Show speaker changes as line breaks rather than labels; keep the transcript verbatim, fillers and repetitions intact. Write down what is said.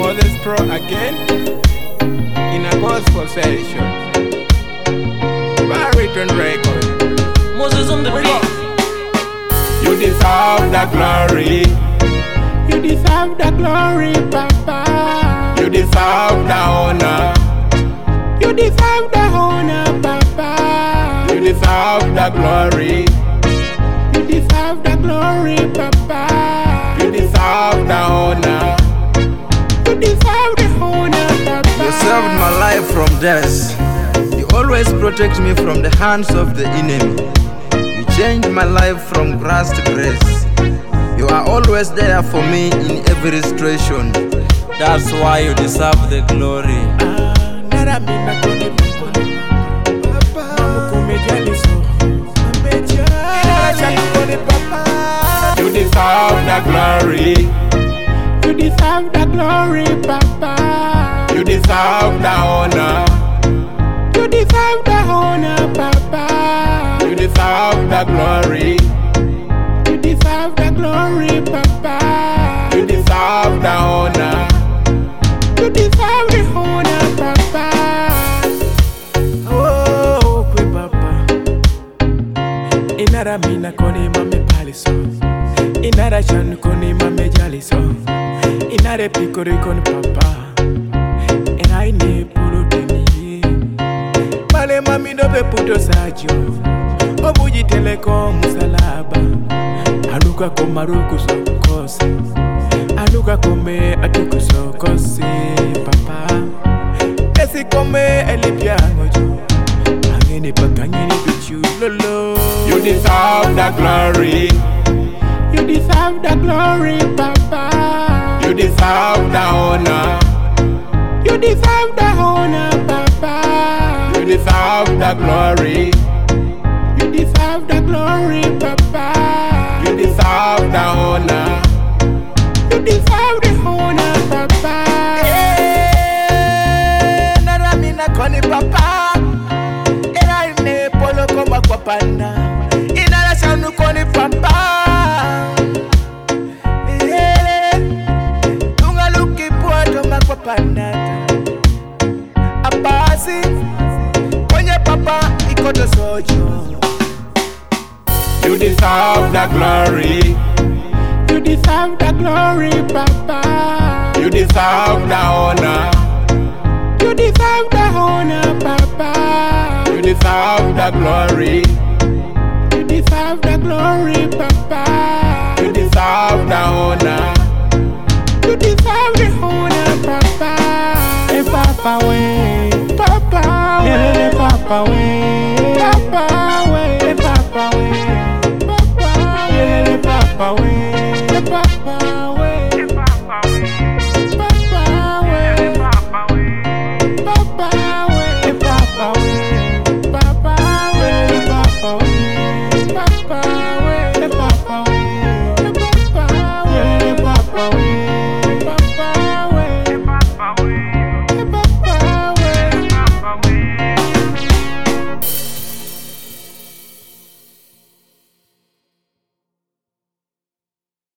Moses Pro again in a gospel session. Baritone record.
Moses on the beat.
You deserve the glory. You deserve the glory, Papa. You deserve the honor. You deserve the honor, Papa. You deserve the glory. You deserve the glory, Papa. You deserve the honor. You deserve the honor, Papa.
You saved my life from death. You always protect me from the hands of the enemy. You changed my life from grass to grace. You are always there for me in every situation.
That's why you deserve the glory.
You deserve the glory. You deserve the glory, Papa. You deserve the honor. You deserve the honor, Papa. You deserve the glory. You deserve the glory, Papa. You deserve the honor. You deserve the honor, Papa. Oh, kwe Papa. Inara mina koni mame paliso. Inara chan koni mame jaliso. Inare pikori koni Papa. And I ne puro demi. Male mami no be puto sajo. Obuji teleko musalaba. Anuka komaruku sokosi. Anuka kome atuku sokosi, Papa. Esi kome elipiango jo. Angeni pakangeni bichu lolo. You deserve the glory. You deserve the glory, Papa. You deserve the honor. You deserve the honor, Papa. You deserve the glory. You deserve the glory, Papa. You deserve the honor. You deserve the honor, Papa.
Eh, nara mina koni Papa. Era ine polo koma kwa pana. Inara shanu koni Papa. Eh, tunga luki puato makwa panata. Apasi, konye Papa ikoto sojo.
You deserve the glory. You deserve the glory, Papa. You deserve the honor. You deserve the honor, Papa. You deserve the glory. You deserve the glory, Papa. You deserve the honor. You deserve the honor, Papa. Hey, Papa, way, Papa, way, Papa, way.